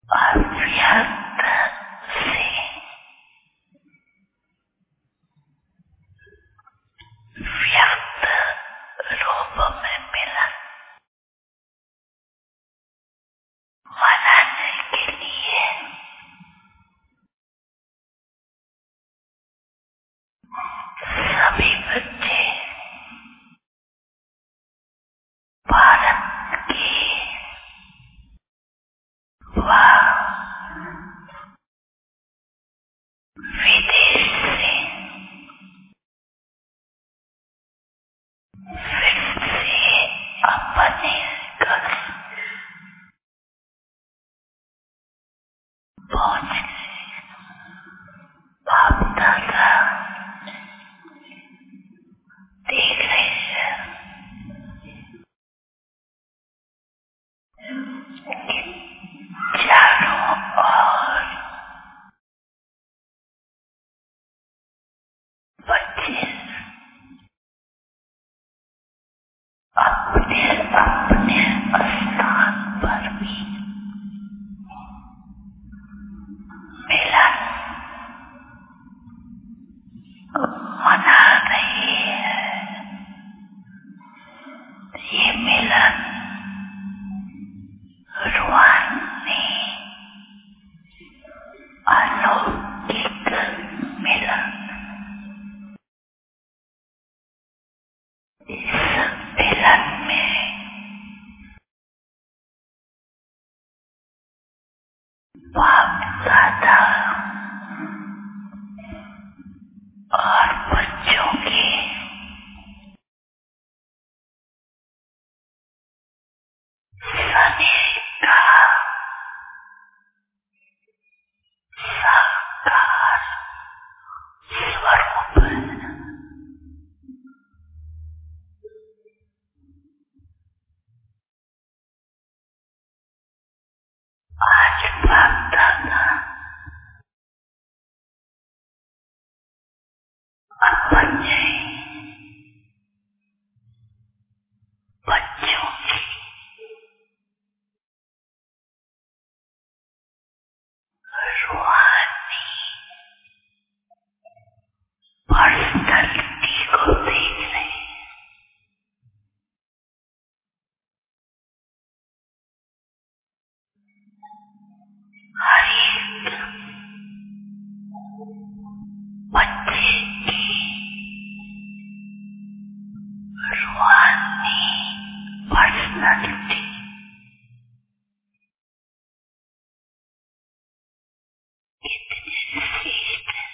अव्यक्त से व्यक्त रूप में मिलन मनाने के लिए सभी बच्चे भारत के व विदेश से फिर से अपने घर पहुंच बाप दादा देख रहे हैं कि चारों ओर बच्चे अपने अपने स्थान पर भी मिलन मना रहे हैं। ये मिलन रूहानी अलौकिक मिलन, इस मिलन में बाप दादा और बच्चों के स्नेह का साकार स्वरूप आज बाप दादा अपने बच्चों की रूहानी पर्सनैलिटी को देख रहे हैं। हर एक बच्चे की रूहानी पर्सनैलिटी इतनी श्रेष्ठ है,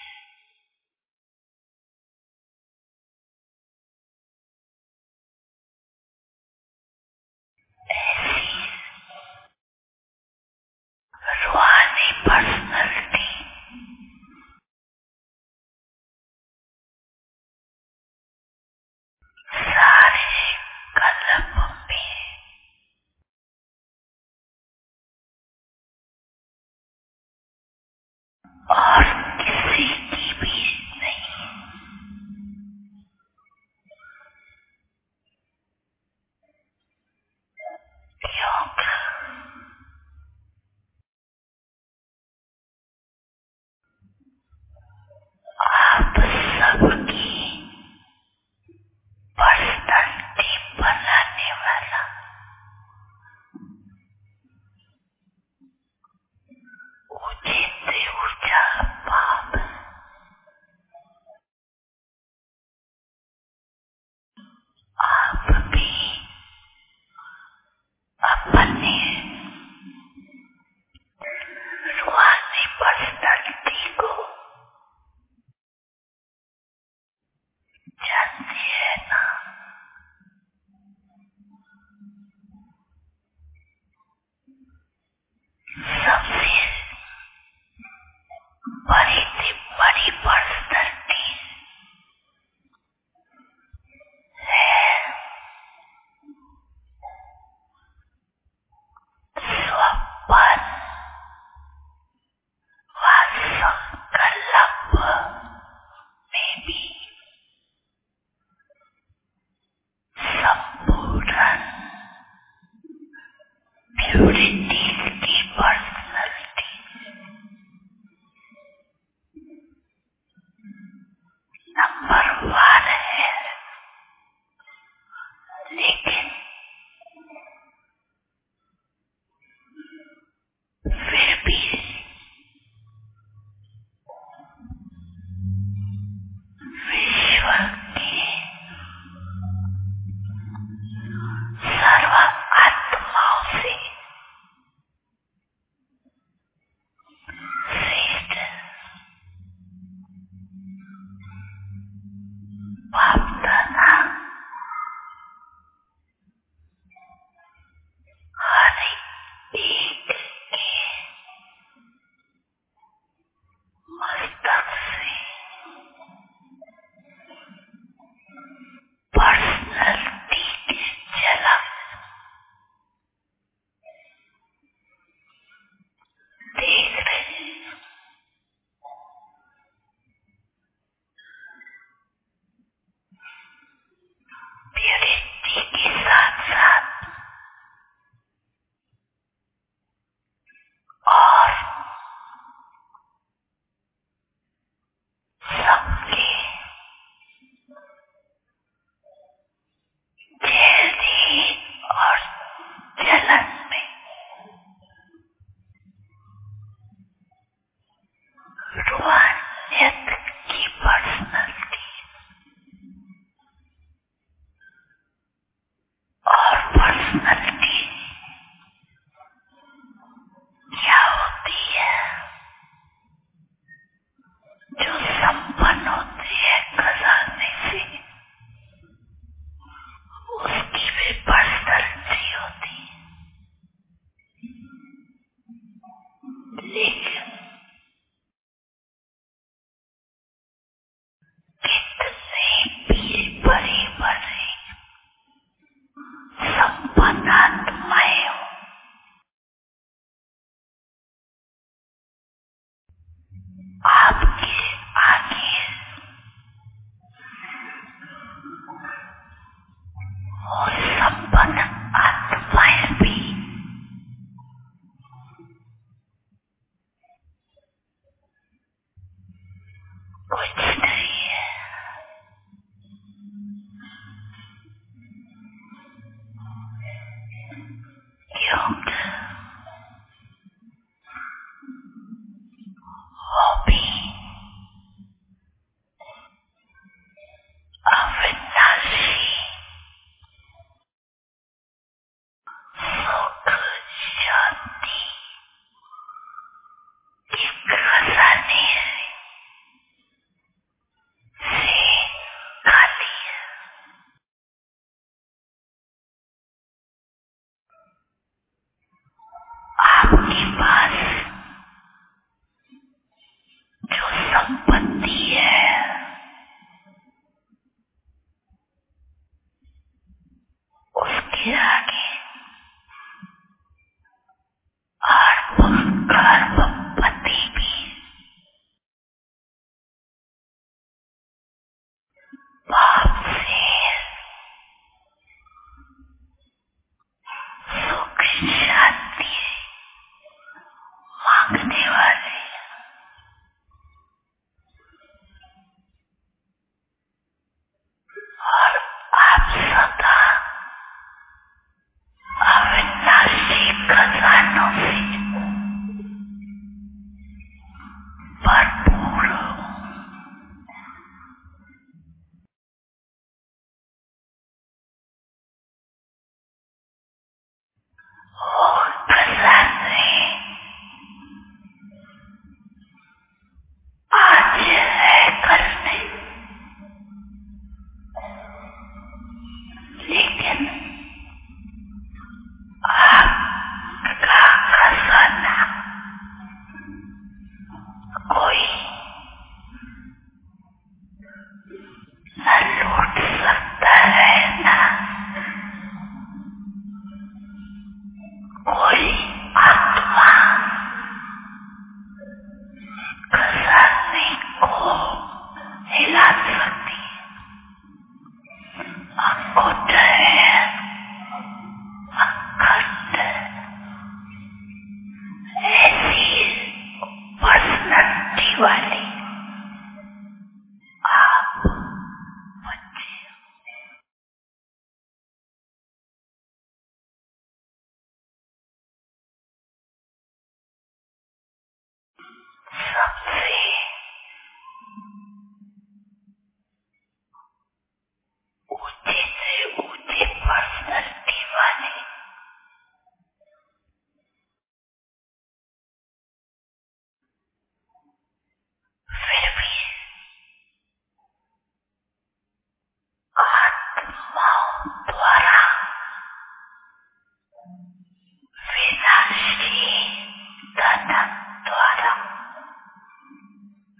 ऐसी रूहानी पर्सनैलिटी सारे कलम में और किसी की भी नहीं, क्योंकि आप सबकी पर्सनैलिटी बनाने वाला ऊंचे से ऊंचा बाप आप भी अपने रूहानी पर्सनैलिटी को जानते हैं ना। सबसे बड़ी से बड़ी पर्सनैलिटी है स्वपन व संकल्प में भी संपूर्ण प्यूरिटी की पर्सनैलिटी पर्सनालिटी क्या होती है? जो संपन्न होती है खजाने से, उसकी भी पर्सनालिटी होती है। लेकिन कितने भी बड़े बड़े संपन्न आत्माएं हो, आपके आगे वो संपन्न आत्माएं भी कुछ नहीं है। क्योंकि वो भी अविनाशी सुख शांति के खजाने से खाली है। आपके पास जो संपत्ति है, उसके आगे खरबपति भी पाप से सुख शांति मांगने वाले और आप सदा अविनाशी खजानों से भरपूर हो। वो खजाने आज है कल नहीं, लेकिन आपका खजाना कोई न लूट सकता है, न कोई आत्मा खजाने को हिला सकती है। अखुद है, अखंड ऐसी पर्सनालिटी वाली आप बच्चे सबसे ऊंचे से ऊंचे पर्सनालिटी वाले फिर भी आत्माओं द्वारा विनाशी धन द्वारा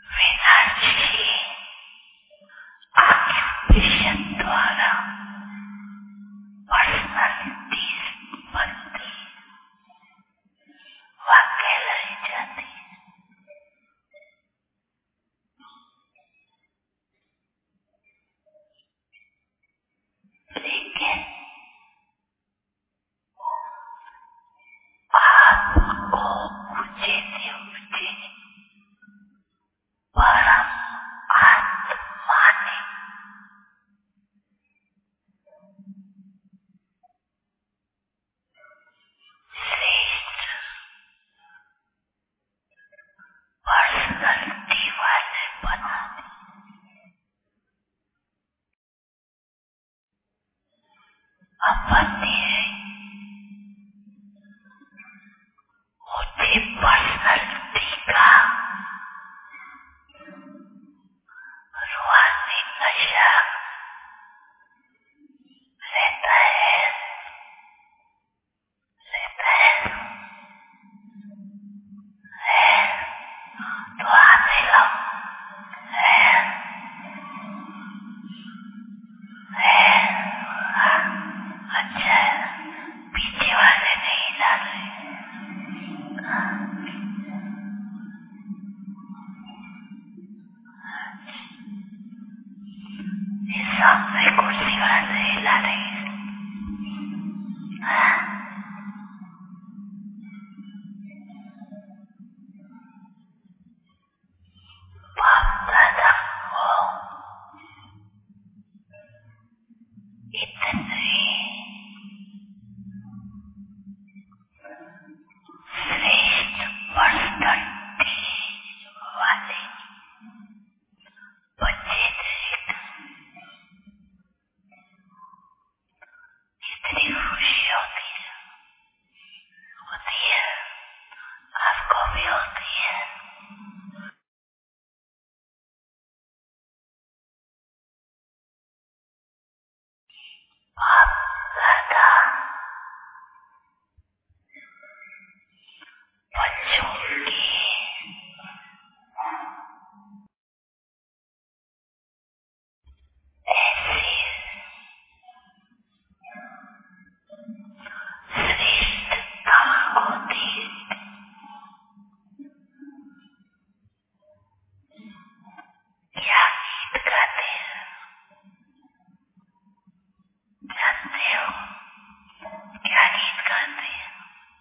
गाती है,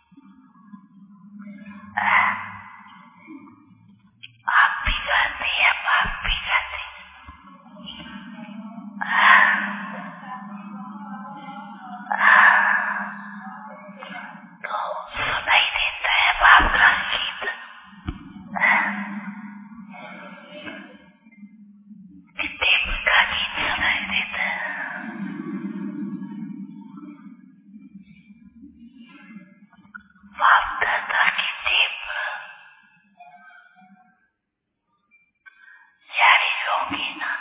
आप भी गाती है, बाप भी गाती है। तो सुनाई देता है बाप का गीत, टेप का गीत सुनाई देता है। बाप दादा की टेप जारी होगी ना,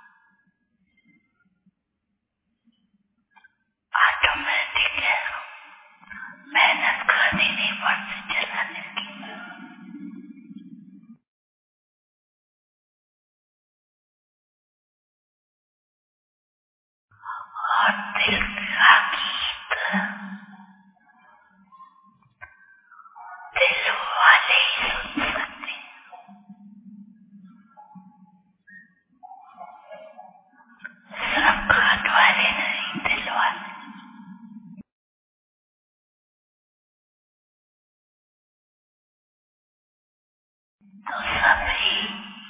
ऑटोमेटिक है, मेहनत करनी नहीं पड़ती चलाने की। और दिल का गीत दिल वाले ही सुन सकते हैं, सिर्फ कान वाले नहीं, दिल वाले। तो सभी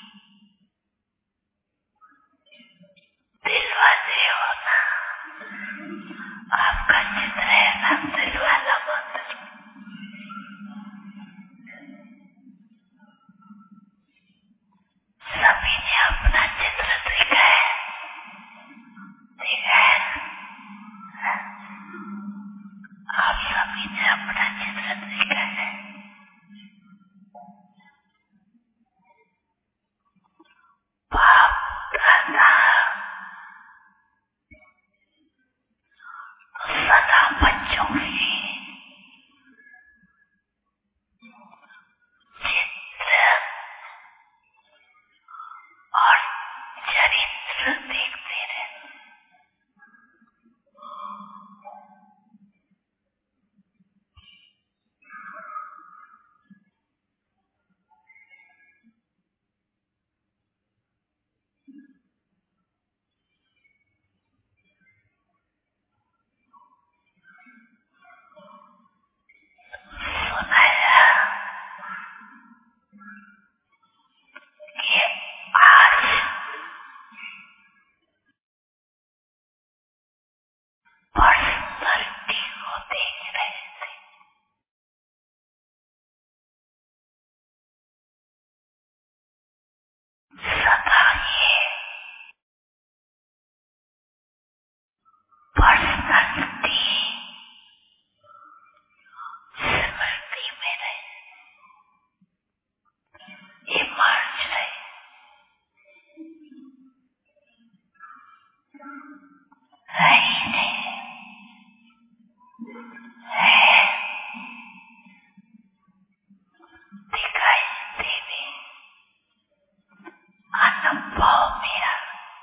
दिल वाले हो ना, आपका चित्र है ना दिल वाला मंदिर। सभी ने अपना चित्र देखा है, देखा है, आप सभी ने अपना चित्र देखा है। बाप दादा सदा बच्चों से चित्र और चरित्र देखते रहते, सुनाया कि आज पर्सनालिटी को देख रहे थे, सदा ये पर्सनालिटी स्मृति में रहे, इमर्ज रहे, ही नहीं है, दिखाई देवे अनुभव मेरा।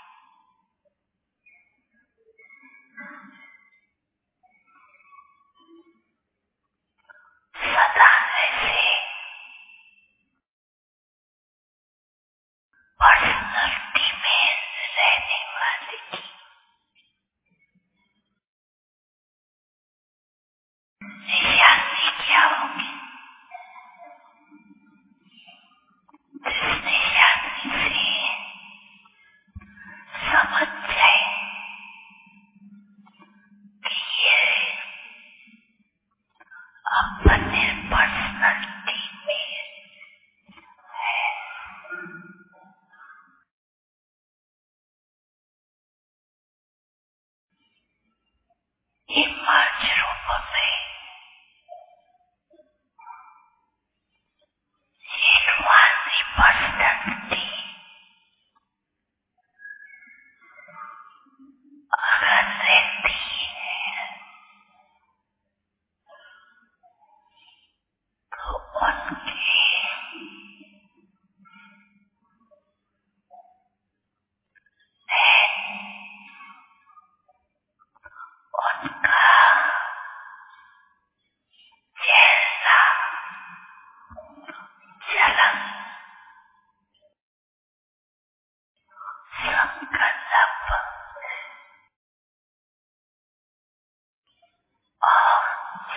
सदा ऐसे पर्सनालिटी में रहने वाले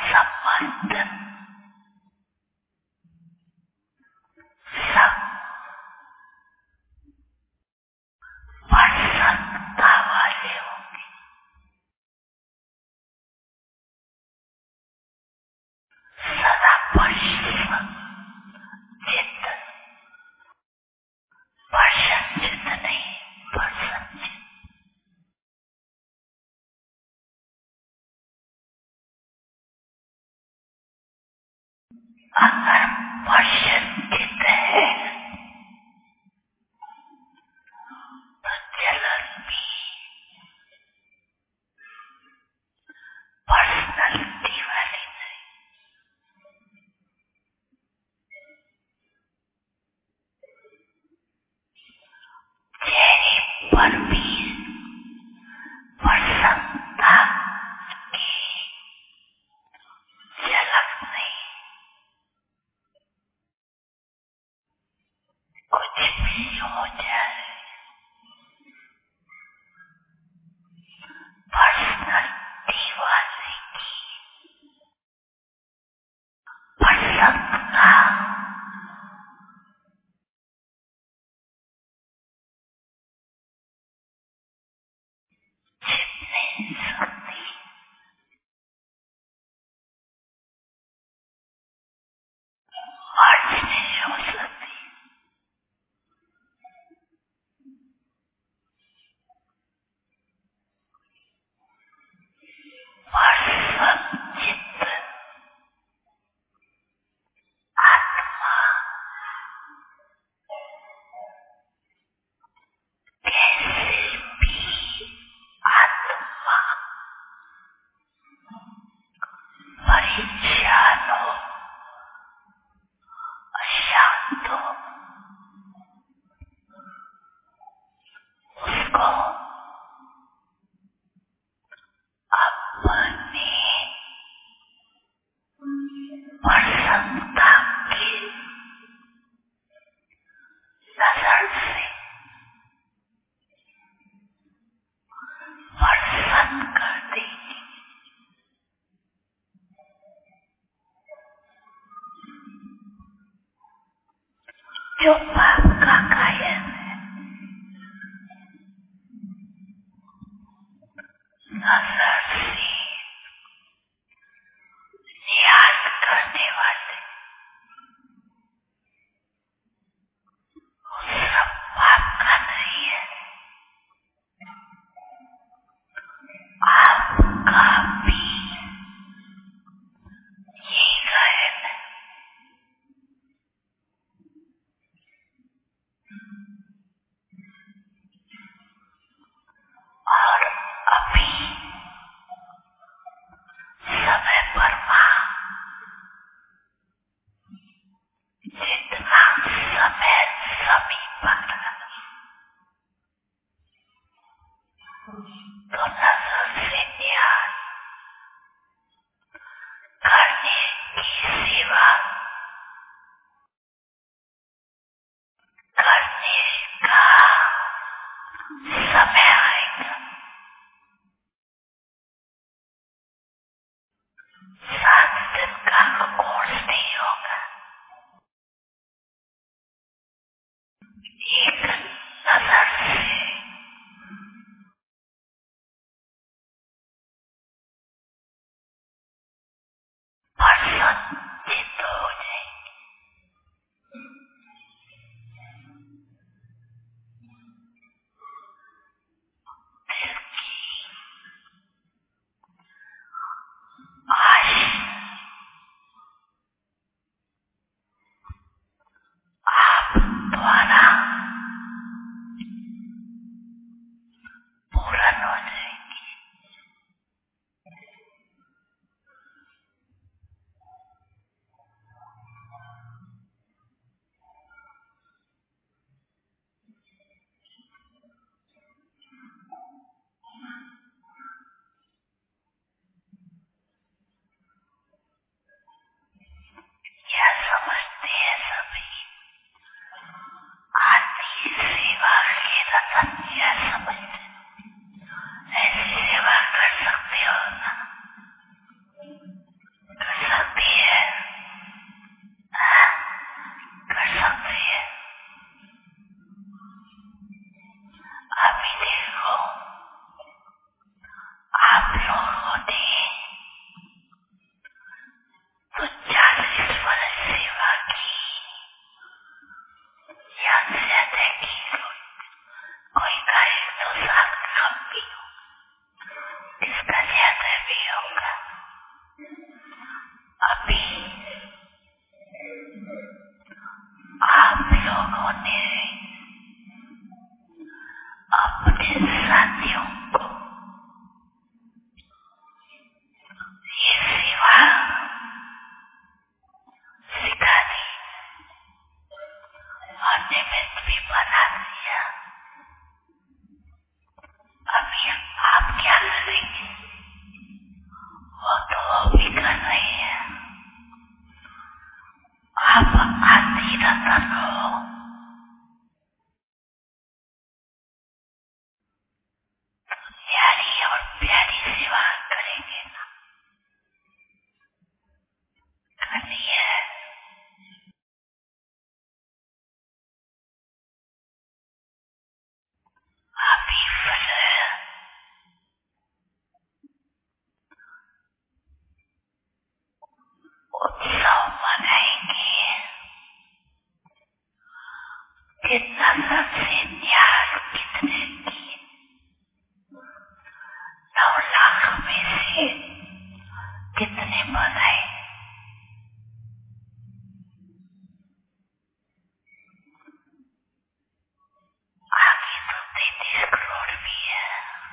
संबंध सब प्रसन्नता वाले होंगे। सदा प्रसन्न चित्त, प्रसन्न चित्त नहीं, प्रसन्न चित्त। अगर प्रसन्न चित्त है तो जलन भी पर्सनलिटी वाली नहीं, चेहरे पर भी प्रसन्नता की झलक नहीं। कुछ भी हो जाए पर्सनलिटी वाले की प्रसन्नता जितनी सकती आज नहीं हो सकती। प्रसन्न चित्त आत्मा कैसे भी आत्मा परेशान हो, अशांत हो, उसको अपने प्रसन्नता की नजर से प्रसन्न कर देगी। जो पाप का कायम है, नजर से नियाज करने वाले वो सब पाप का नहीं है। आपका भी ये गायन है। और अभी समय पर मां जितना समय समीप है तो नजर से ध्यान करने की सेवा करने का समय आएगा। 7 दिन का कोर्स नहीं होगा। एक नजर से प्रसन्न चित्त हो जाएगी। दिल की आश रही है। आप आदि रतन हो, प्यारी और प्यारी सेवा करेंगे ना, करनी है। अभी फिर उत्सव मनाएंगे, कितना सबसे न्यास कितने की 9 लाख में से कितने बनाए। आगे तो 33 करोड़ भी है,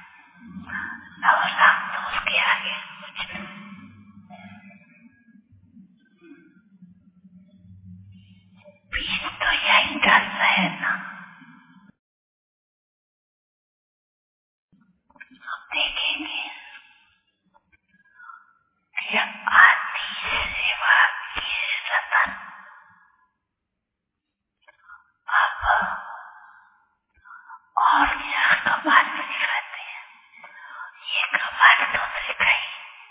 9 लाख तो उसके आगे कुछ नहीं। बीच तो यही डरता है ना। हम देखेंगे कि आदि सेवा के रतन अब और क्या कमाल दिखाते हैं। ये कमाल तो दिखाई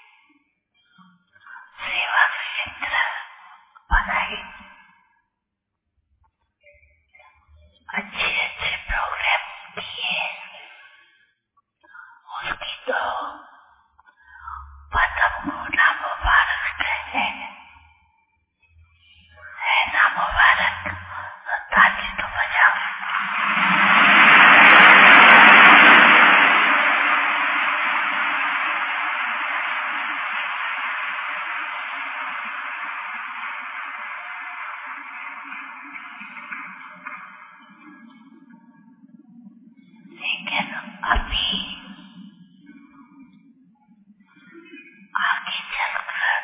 सेवा क्षेत्र बनाए, अच्छे अच्छे प्रोग्राम किए, उसकी तो पदम को ना मुबारक है ना मुबारक। ताली तो बजाओ। लेकिन अभी आगे चलकर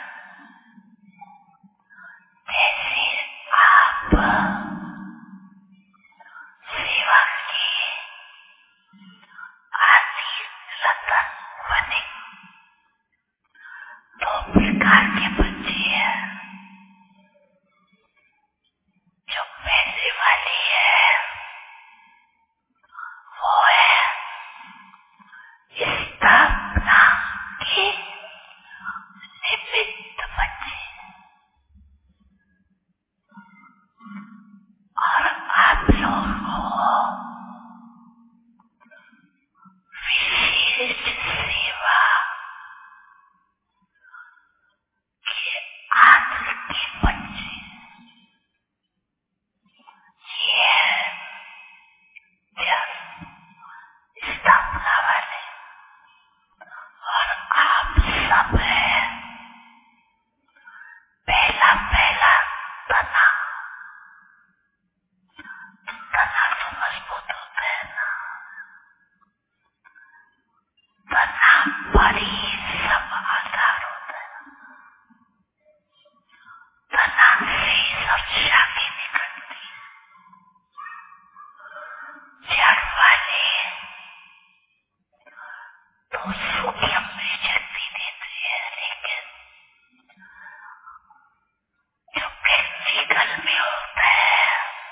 जैसे आप सेवा के आदि रतन बने, 2 प्रकार के बच्चे हैं। जो पैसे वाले है वो है स्थापना के निमित्त बच्चे, और आप लोग को विशेष सेवा के आदर के बच्चे। ये जब स्थापना वाले, और आप सब है पहला पहला तना। तना तो मजबूत होता है ना, तना बड़ी सब आधार होता है। तना से सब शाखें निकलती है। जड़ वाले तो सूक्ष्म में शक्ति देते हैं, लेकिन जो प्रैक्टिकल में होता है,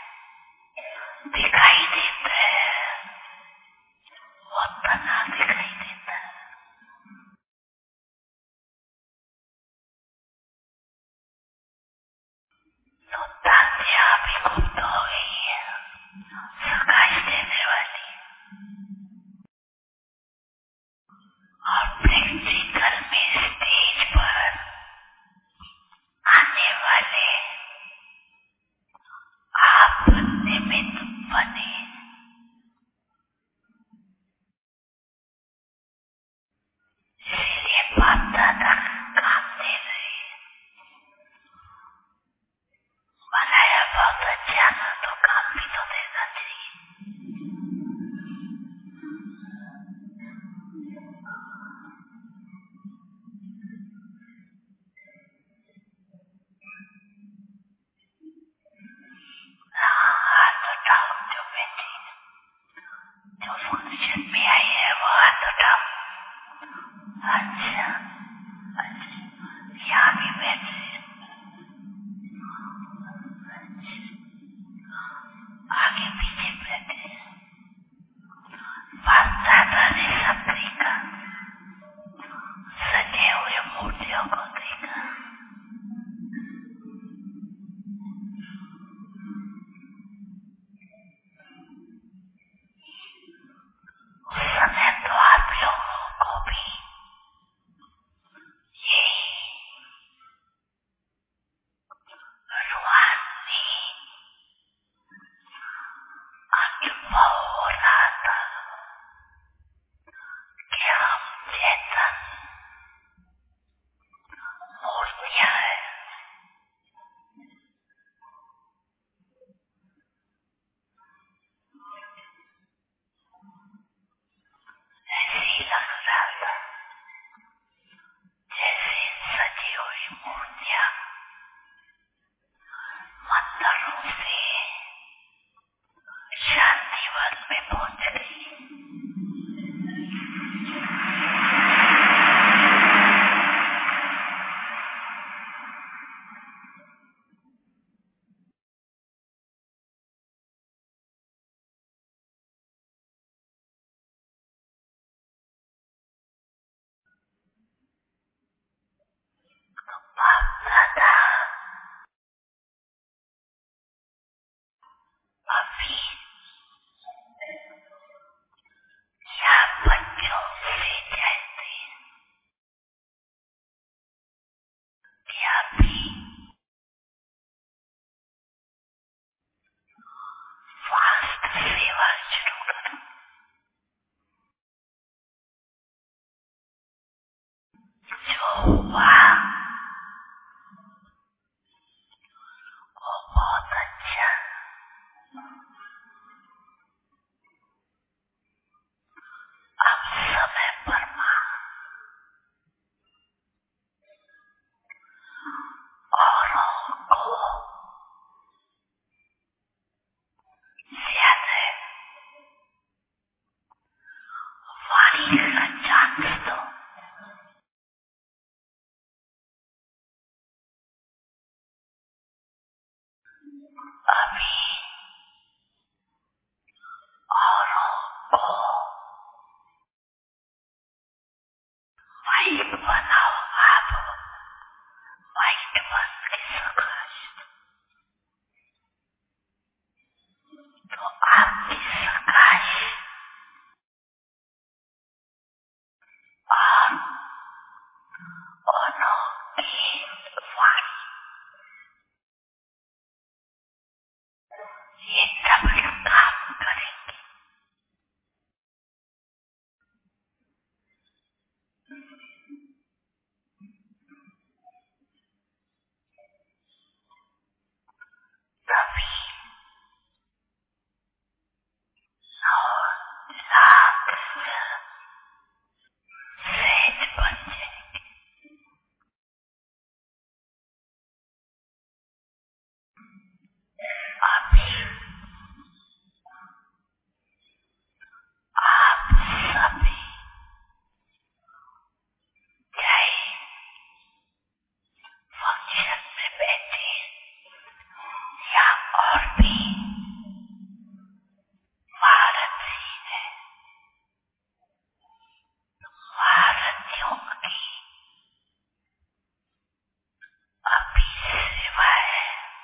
दिखाई देता है, वो तना दिखाई देता है। तो तात्या भी गुप्त हो गई है, प्रकाश देने वाली, और प्रैक्टिकल में स्टेज पर आने वाले आप निमित्त बने। इसलिए बाप दादा काम दे रहे हैं। बनाया बहुत अच्छा ना, तो काम भी तो देना चाहिए। बार शुरू करो। जो हुआ वो बहुत अच्छा। अब समय पर औरों को ज्यादा वाणी का चांस दो। अभी औरों को माइक बनाओ। आप माइक बन के सकाश तो आपकी सकाश और औरों की वाणी ये डबल काम करेंगे। तभी 9 लाख सेज बन जाएंगे। अभी आप सभी चाहे फंक्शन में बैठे या और भी भारतीय है, भारतीयों की अभी सेवा है।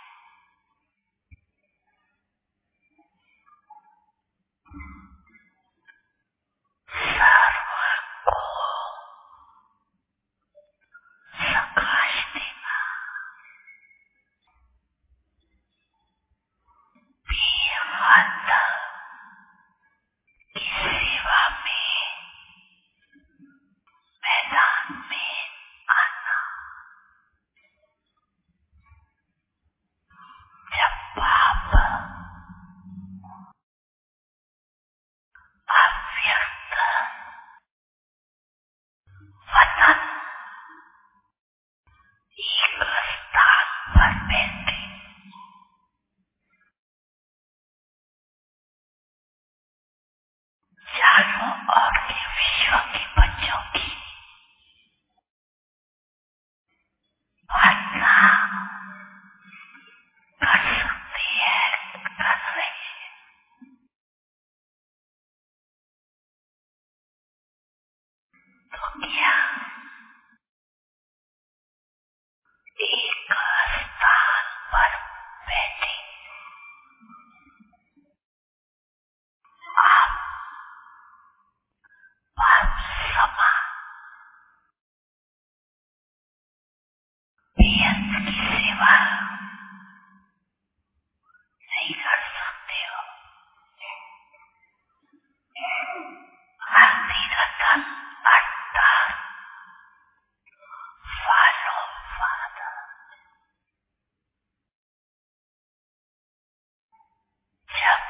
सर्व को सकाश देना, बेहद की सेवा में मैदान में आना। जब पाप अव्यक्त वतन एक स्थान पर बैठे चारों ओर के विश्व के बच्चों की वार्ता कर सकती है, कर रही है। तो क्या एक स्थान पर बैठे आप समा बेहद की सेवा नहीं कर सकते हो? आरती रतन अर्थात फॉलो फादर। जब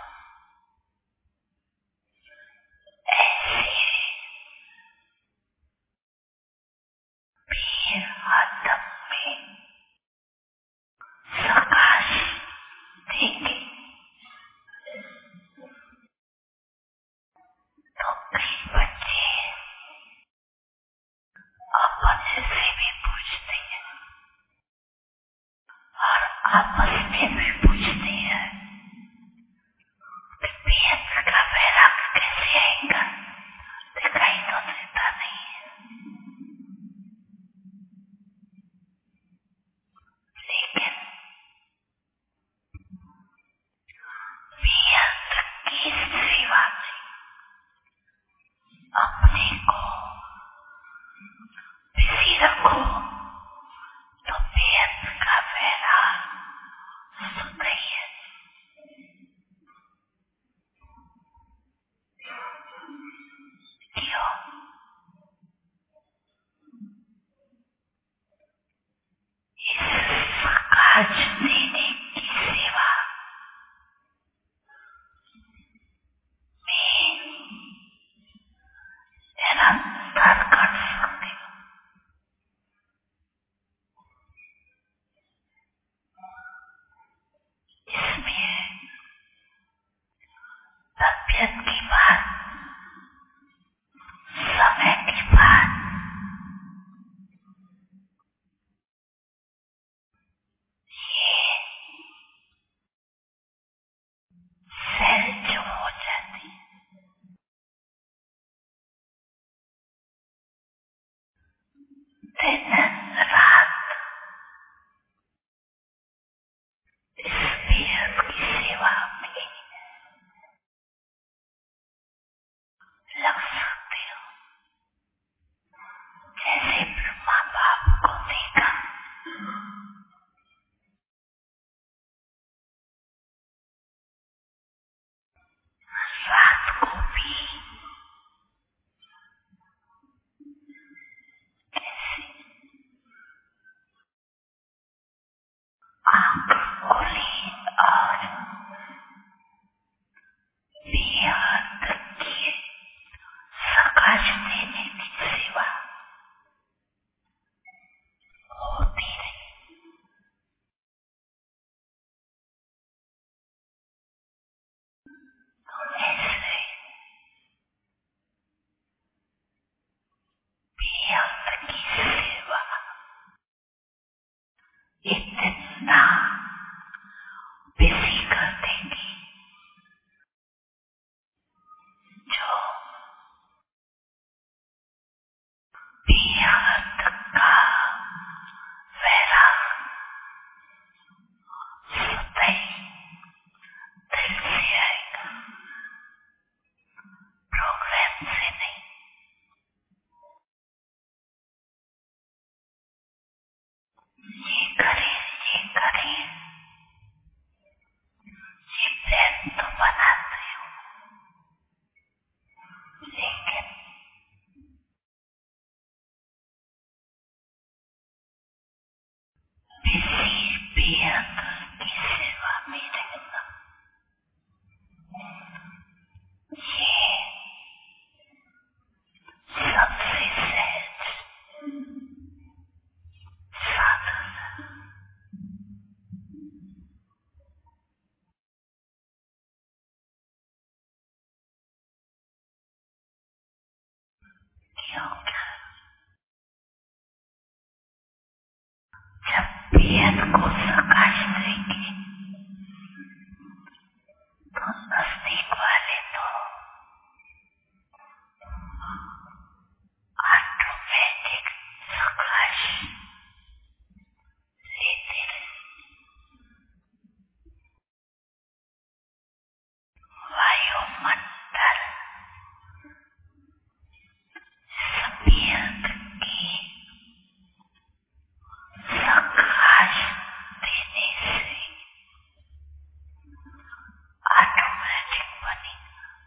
ऐसे बेहद में सकाश देंगे तो कई बच्चे अपने से भी पूछते हैं और आपस में भी पूछते हैं कि बेहद का वैराग कैसे आएगा, दिखाई तो देता नहीं है। लेकिन बेहद की सेवा में अपने को बिजी रखो तो बेहद का वैराग सुधर आज देने की सेवा में निरंतर कर सकते हो। इसमें तबियत की बात, समय की बात, ये सेल जो हो जाती है, दिन रात इस बेहद की सेवा में लग सकते हो। जैसे ब्रह्मा बाप को देखा, रात को भी ऐसे आंख खोली और बेहद की प्रकाश देने की सेवा होती रही। तो ऐसे बेहद की सेवा इतना बिजी कर देगी जो बेहद का वैराग स्वतः दिल से आएगा, प्रोग्राम से नहीं। ये करें, ये करें, ये प्लान तो बनाते हो, लेकिन किसी बेहद की सेवा में रहना, ये सबसे सहज साधन है। क्योंकि जब बेहद को प्रकाश देंगे तो नजदीक वाले तो ऑटोमेटिक प्रकाश लेते रहे। वायुमंडल बेहद की प्रकाश देने से ऑटोमेटिक बनी।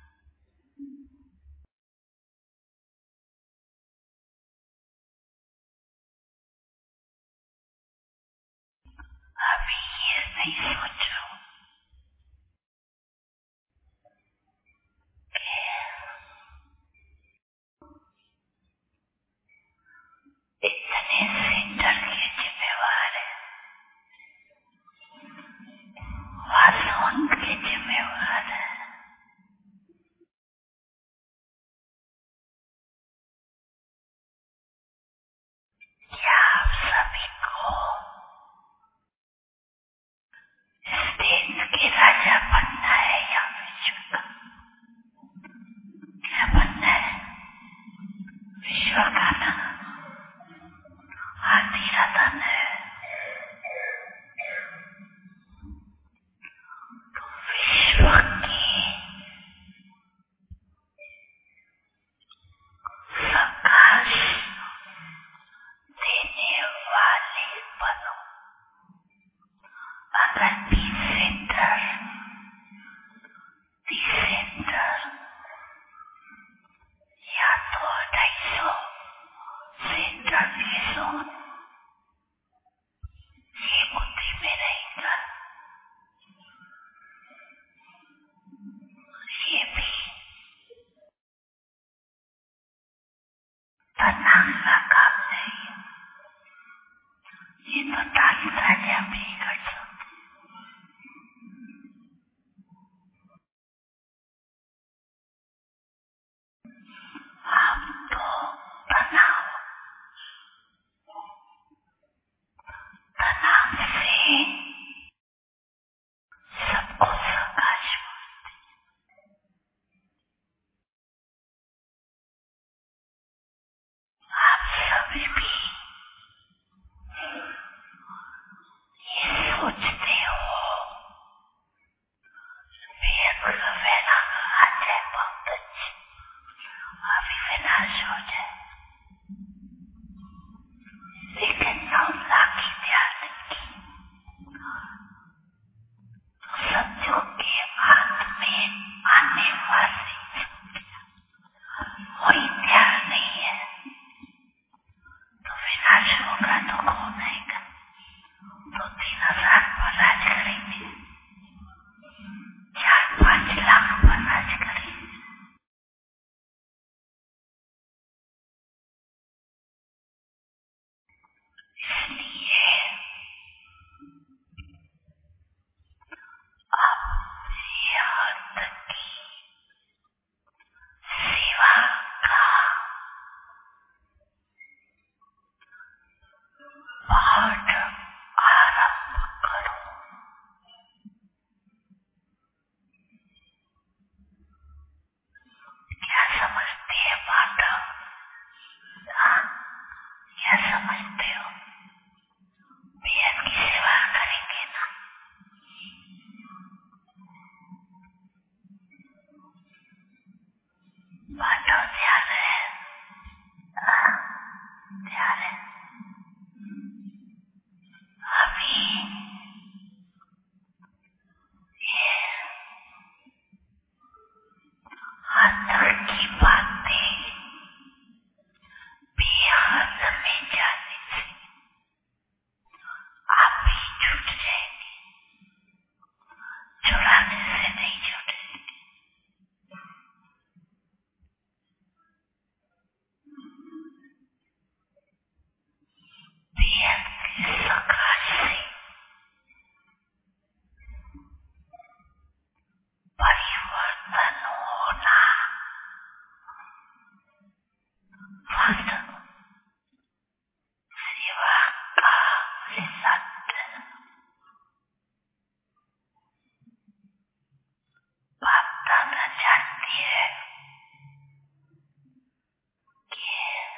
अभी ये नहीं सोचो कि इतने सेंटर के जिम्मेवार है, वासों के जिम्मेवार है। क्या आप सभी को इस देश के राजा बनना है या विश्व का? क्या बनना है? विश्व का ना हाथीरतन है, तो विश्व की प्रकाश देने वाले बनो। अगर 20 सेंटर, 30 सेंटर या तो 250 सेंटर 200 ये बुद्धि में ये तो टाल साझा भी कर सकते। आप तो तनाव से सबको प्रकाश मिलते। आप सभी भी ये सोचते हो अभी विनाश हो जाए, लेकिन नौला की ध्यान की सत्यों के अंत में आने वाली कोई ध्यान नहीं है, तो विनाश होगा तो कौन आएगा? 2-3 हज़ार पर राज करेंगे, 4-5 लाख पर राज करेंगे। इसलिए अब यहाँ तक की सेवा का पाठ आरंभ करो। क्या समझते हैं पाठ? क्या समझते हो? बेहद की सेवा करेंगे ना? बातों ध्यान है, ध्यान है। अभी ये अंदर की बातें बेहद में जाने से आप भी छूट जाएंगे, छुड़ाने से नहीं छूटेंगे। बेहद की सकाश से परिवर्तन होना बस सेवा का सत्य बाप दादा जानती है कि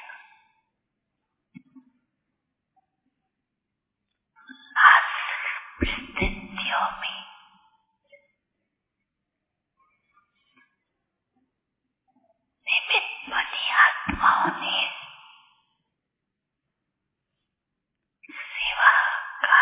आज परिस्थितियों में निमित्त बनी आत्माओं ने सेवा का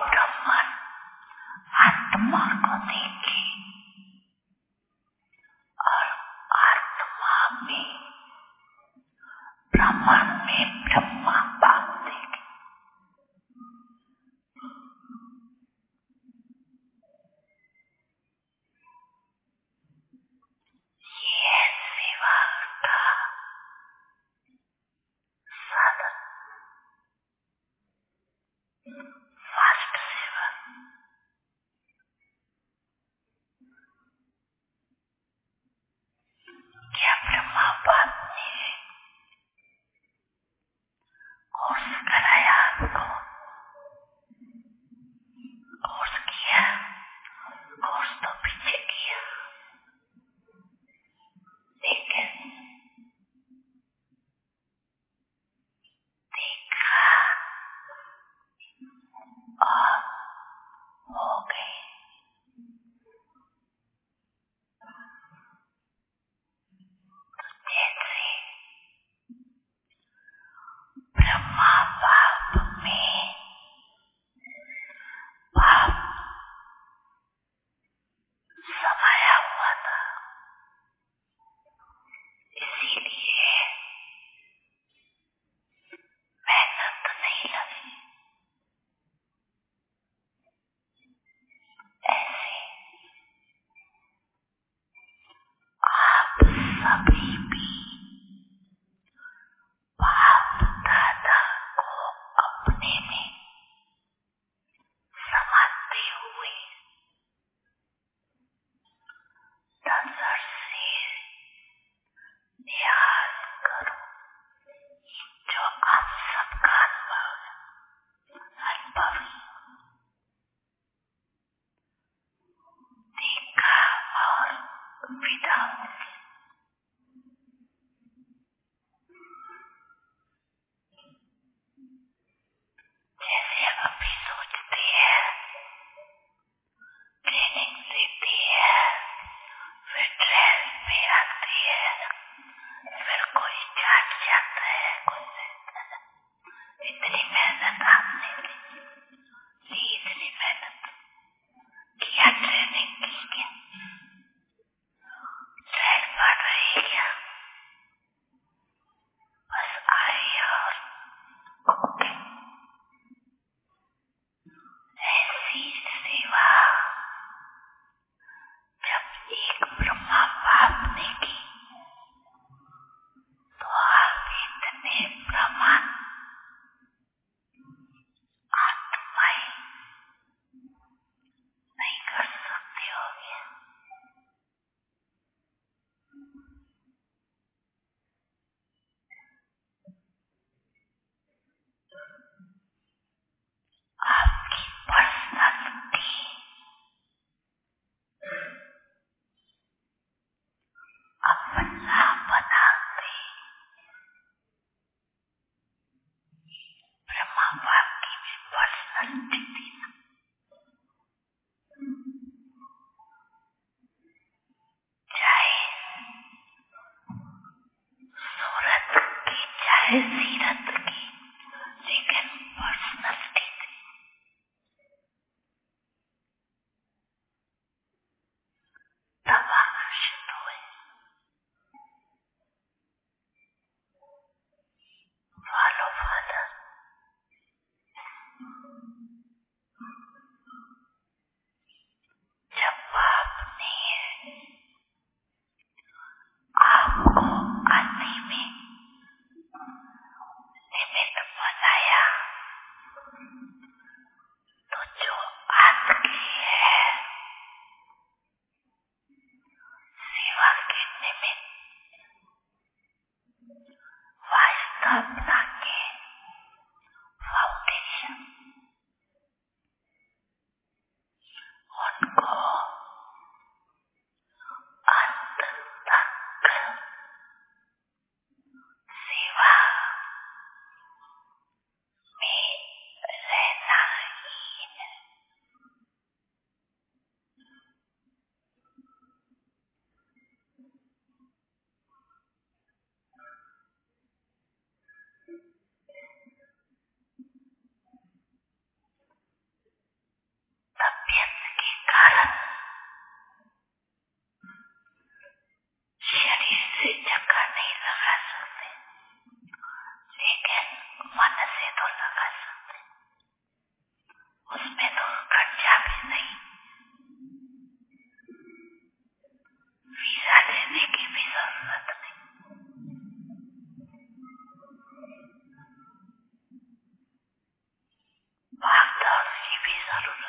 ब्रह्मन आत्मा को देखे और आत्मा में ब्रह्मन में ब्रह्मा बाप देखे। ये सेवा का साधन, फास्ट सेवा।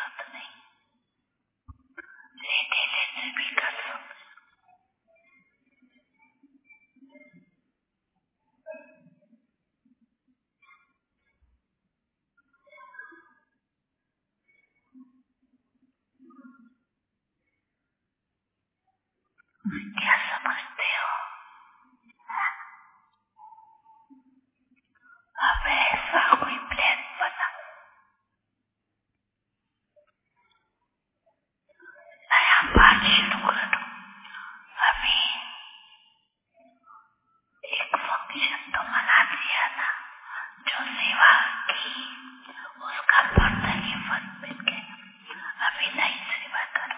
जरूरत नहीं, लेटे लेटे भी कर सकते। क्या समझते हो? अब ऐसा कोई प्लान बना, नया पाठ शुरू करो। अभी एक फंक्शन तो मना दिया ना, जो सेवा की उसका बर्तन ही फल मिल गया। अभी नई सेवा करो।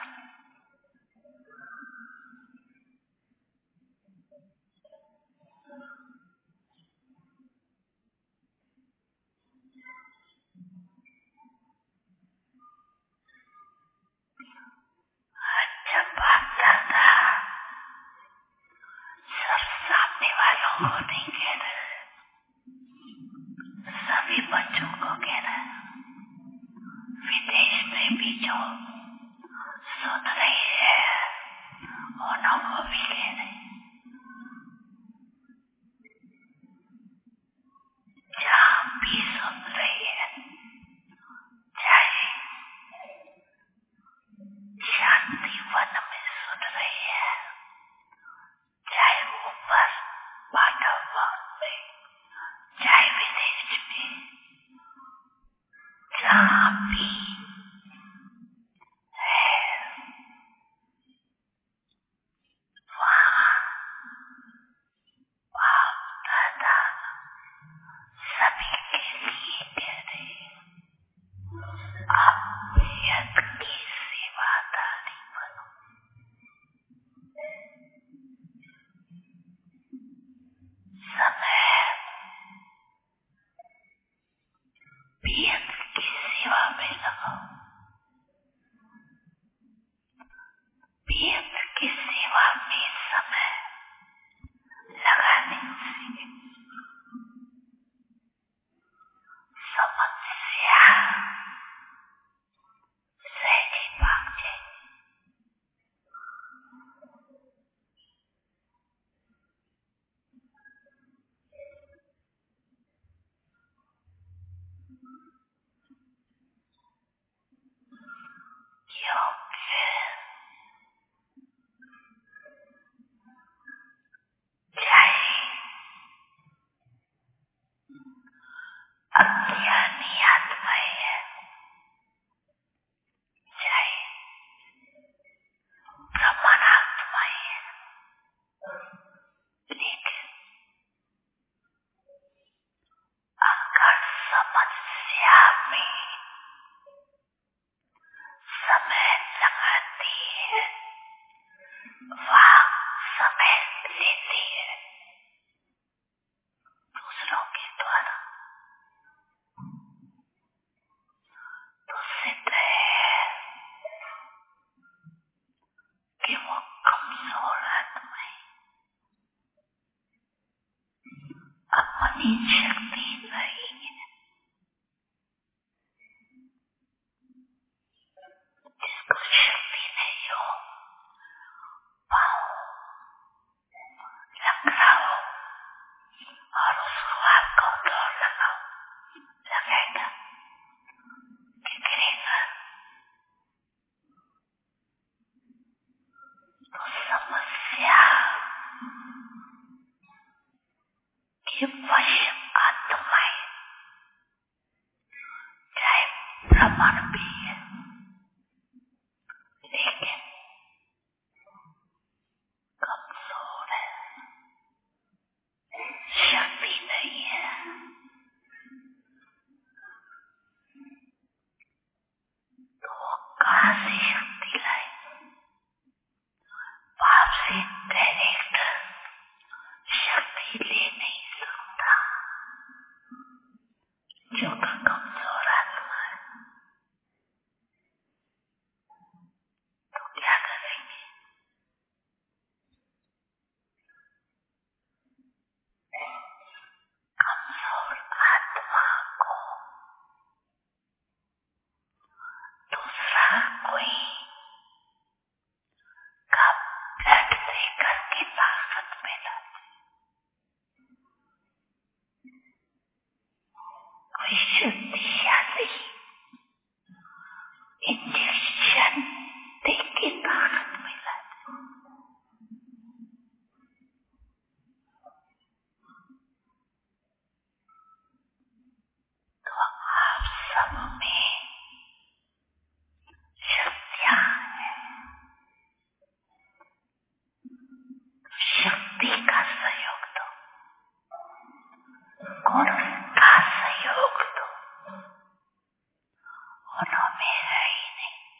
जब भागता था सब सामने वालों को नहीं कह रहे, सभी बच्चों को कह रहे, विदेश में भी जो सुन रही है उन्हों को भी कह रहे, जहाँ भी सुन रही है, चाहे शांति वन में सुन रही है, चाहे ऊपर वाटरफॉल में, चाहे विदेश में, जहाँ भी है वहाँ बाप दादा सभी के लिए कह रहे, आप यज्ञ की सेवादारी बनो। समय यज्ञ की सेवा में लगाओ। यज्ञ की सेवा में समय लगाने से समस्या सहज ही भाग जाए। चाहे अज्ञानी आत्माएं है, चाहे ब्रह्मात्माएं है, लेकिन अगर समस्या में समय लगाती है, वहाँ समय लेती है दूसरों के द्वारा, तो सिद्ध है कि वो कमजोर आत्माएं अपनी शक्ति नहीं है। जिसको शक्ति नहीं हो, पाओ लंगड़ाओ और उस हाथ को दौड़ लगाओ, लगाएगा कि गिरेगा। तो समस्या के वश इंजेक्शन देख के ताकत मिला। तो आप सब में शक्तियां हैं, शक्ति का सहयोग दो और उसका सहयोग दो। उन्होंने है ही नहीं,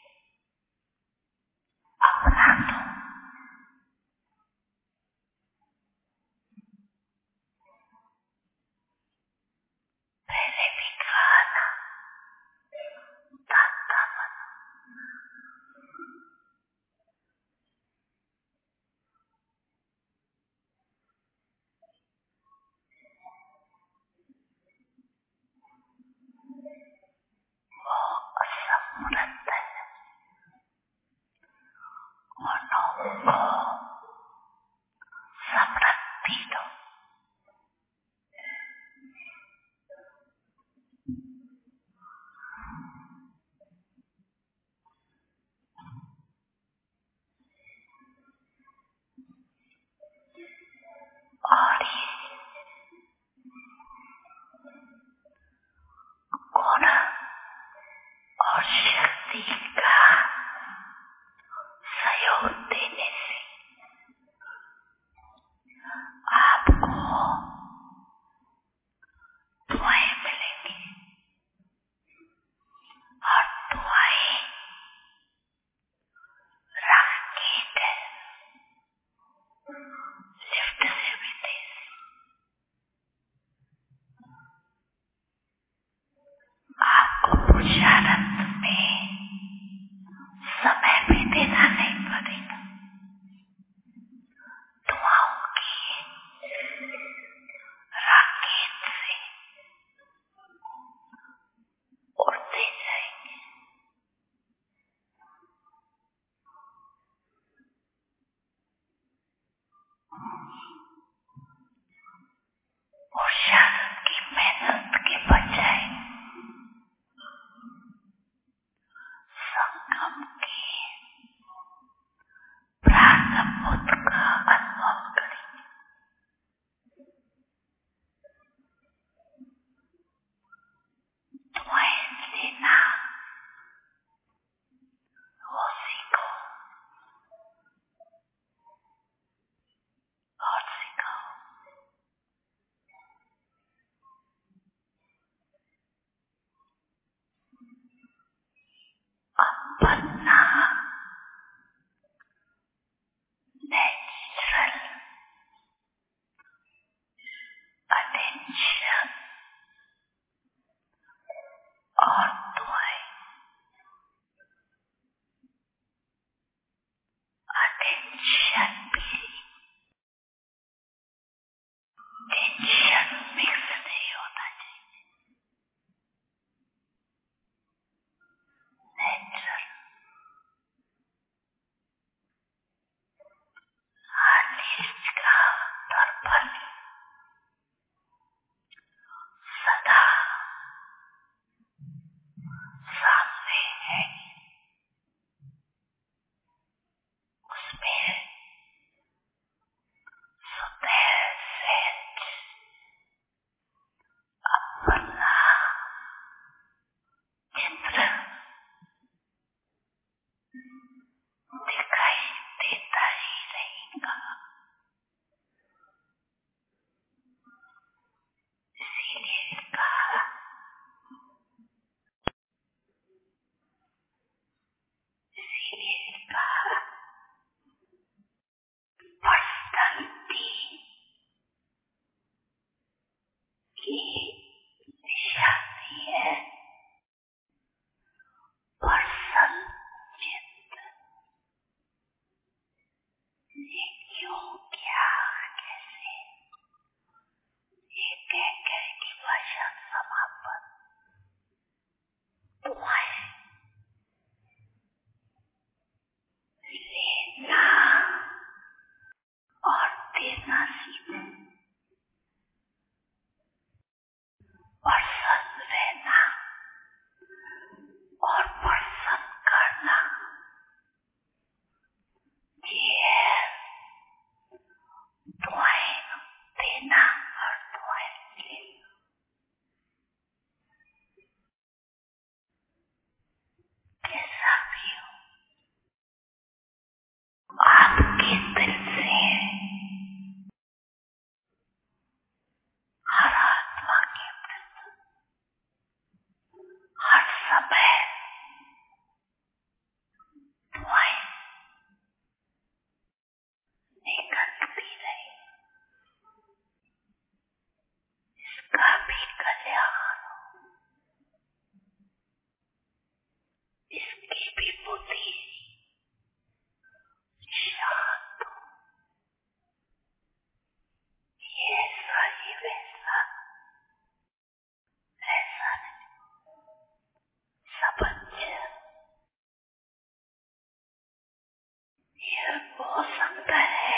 हो सकता है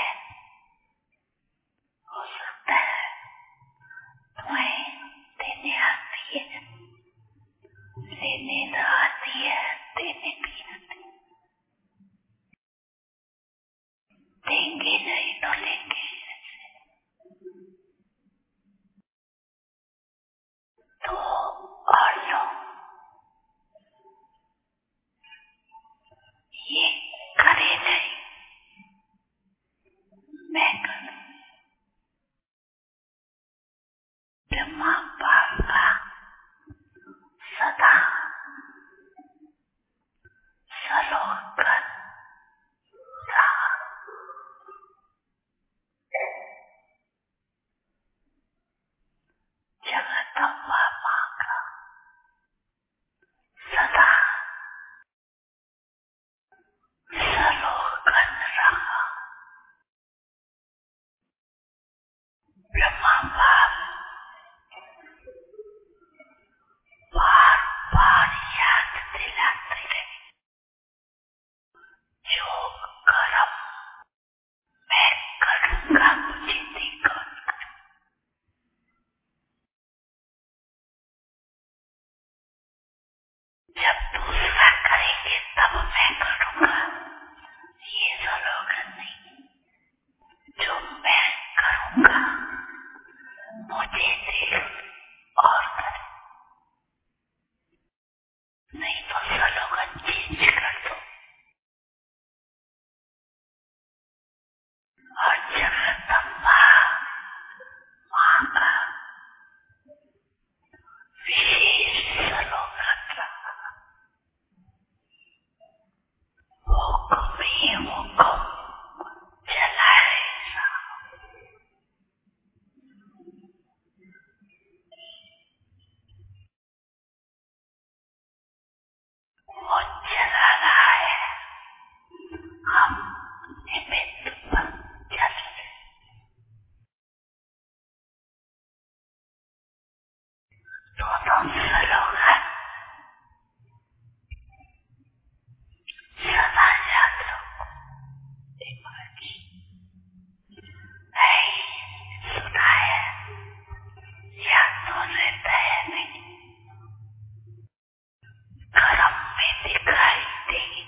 तुम्हें देने आती है, लेने न आती है, देने भी आती है। देंगे नहीं तो लेंगे, तो और लो। ये करे नहीं, मैं करूं। ब्रह्मा बाप का सदा सलोकन रहा। जगदम्बा माँ का सदा सलोकन रहा। ब्रह्मा बाप बार बार याद दिलाते रहे, जो कर्म मैं करूंगा मुझे देखो। जब दूसरा करेंगे तब मैं करूंगा, ये सलोगन नहीं। जो मैं करूंगा मुझे देख और कर, नहीं तो सलोगन चेंज कर दो। और जगदम्बा माँ का विशेष सलोगन रहा, हुक्म ही हुक्म चलाएगा। वो चला रहा है, हम निमित्त पर चल रहे। दोनों सलोगन सदा याद रखो। एक बार सुना है या तो रहता है नहीं, कर्म में दिखाई देगी।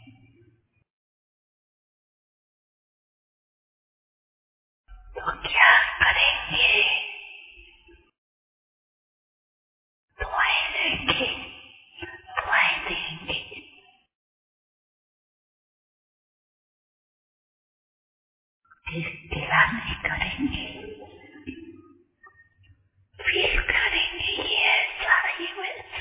तो क्या करेंगे? दुआएं देंगे, दुआएं देंगे। गिला नहीं करेंगे, फील करेंगे ये सारी वैसा।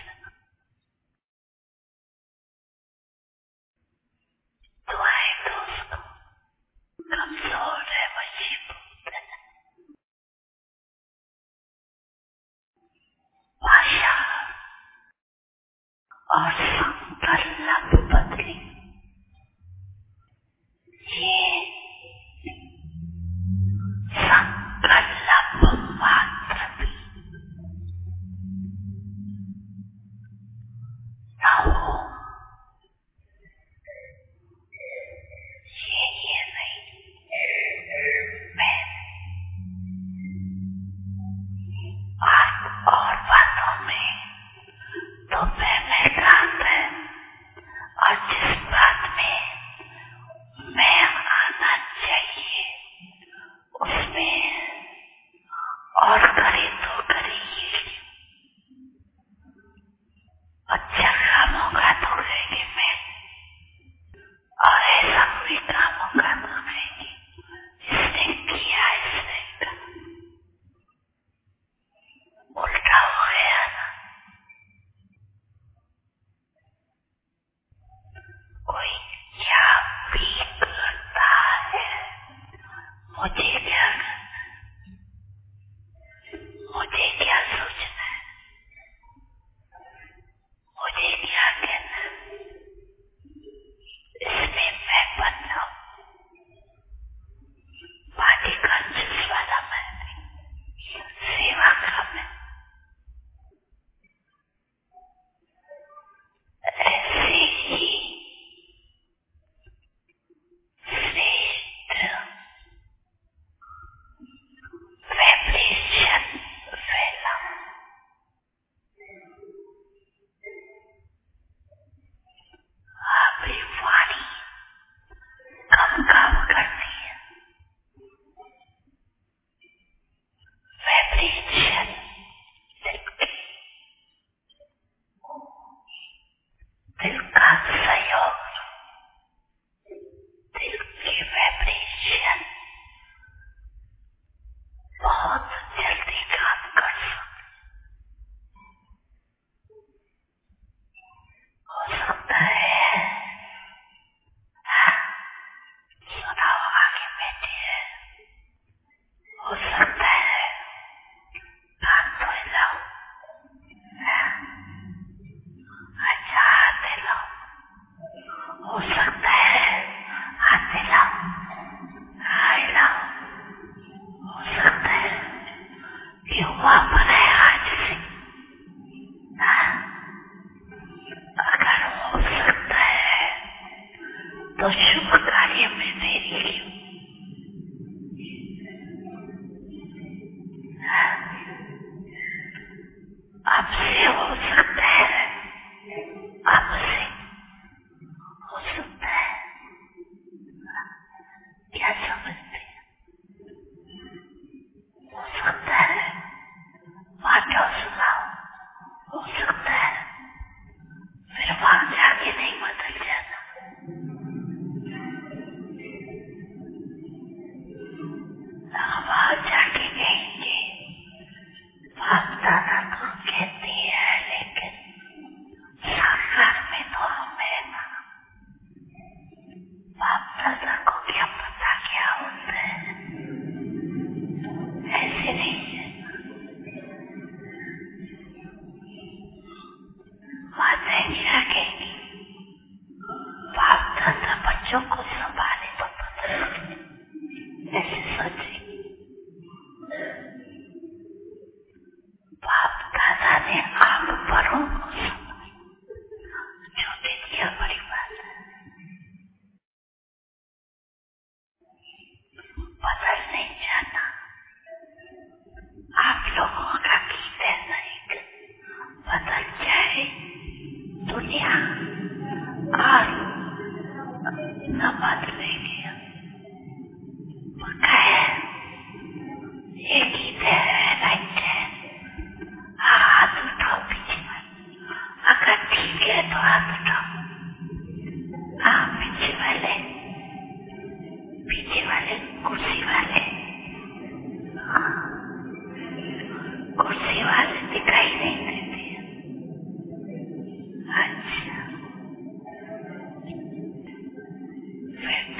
दुआएं दोस्तों कमजोर है, मजबूत है। भाषा और संकल्प बदली। ये संकल्प मात्र भी न हो, ये नहीं। मैं बात और बातों में तो मैं बैठा तो शुभ कार्य में देरी क्यों? आपसे हो सकता है, आपसे हो सकता है, क्या समझते हैं? हो सकता है वाक्य सुनाओ, हो सकता है फिर वहां जाके नहीं बदल जाना। वहां जाके कहेंगे बाप दादा तो कहती है, लेकिन साकार में तो हम है ना। बाप दादा को क्या पता क्या होता है, ऐसे नहीं है। माता क्या कहेंगी, बाप दादा बच्चों को संभाले तो बदल, ऐसे सोचेंगे। बाप दादा ने आप बड़ों को संभाला, छोटे क्या बड़ी बात है। बदल नहीं जाना। आप लोगों का गीत ऐसा एक बदल जाए दुनिया और न बदलेगी। पक्का है ये गीत है, राइट है। हाथ उठाओ पीछे वाले, अगर ठीक है तो हाथ उठाओ। पीछे वाले कुर्सी वाले दिखाई नहीं देते। अच्छा, फिर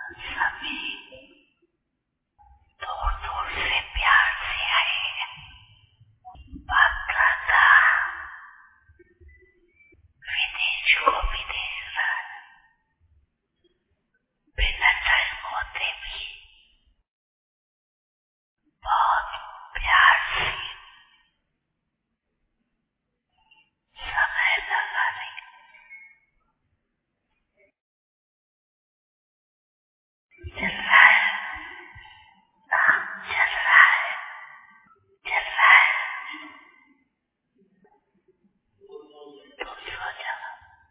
सभी दूर दूर से प्यार से आए। भक्त था, विदेश को विदेश रहा, बिना टाइम होते भी बहुत प्यार से समय लगा रही। चल रहा है, काम चल रहा है, चल रहा है। तो सो जाओ।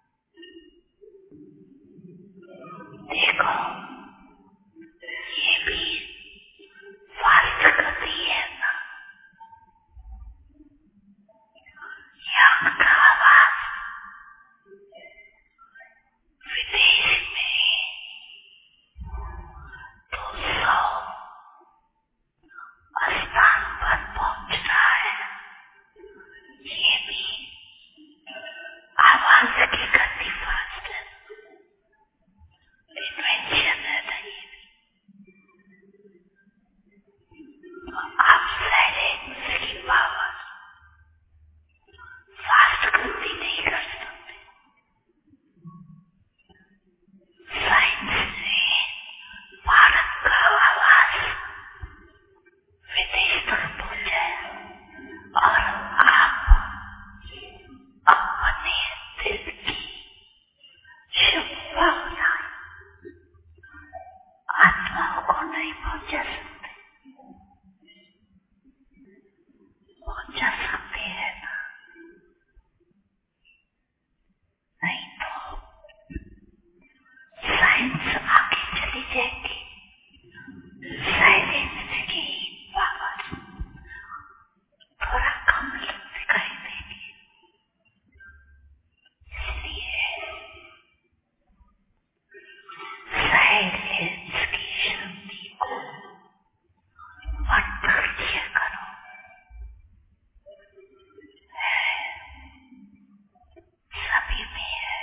देखो, ये भी फास्ट गति है ना। यहाँ का आवाज विदेश में 200 स्थान पर पहुंच रहा है। ये भी आवाज की गति फास्ट है। इन्वेंशन है ना ये भी। आप साइलेंस की पावर फास्ट गति नहीं कर सकते। साइंस से भारत का आवाज विदेश तक पहुंचा और आप अपने दिल की शुभ भावनाएं आत्माओं को नहीं पहुंचा सकते। पहुंचा सकते हैं ना? नहीं तो साइंस आगे चली जाएगी। साइलेंस की पावर थोड़ा कम दिखाई देगी। इसलिए साइलेंस की शक्ति को मत खर्चिया करो। सभी में है।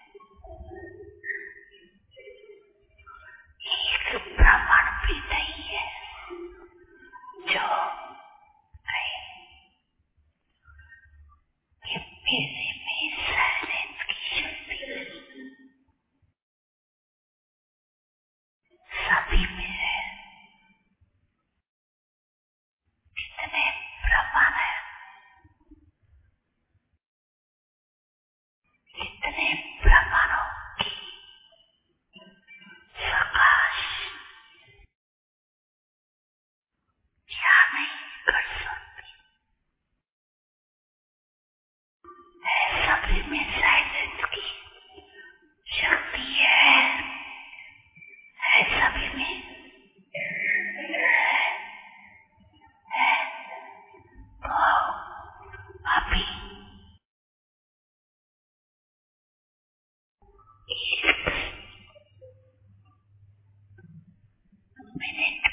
एक भ्रमण भी नहीं है जो कि मेरे में साइलेंस की शक्ति है। सभी में है। कितने भ्रमण है, कितने भ्रमणों की प्रकाश क्या नहीं कर सकती है। सभी में साइलेंस की शक्ति है सभी में है। तो अभी एक मिनट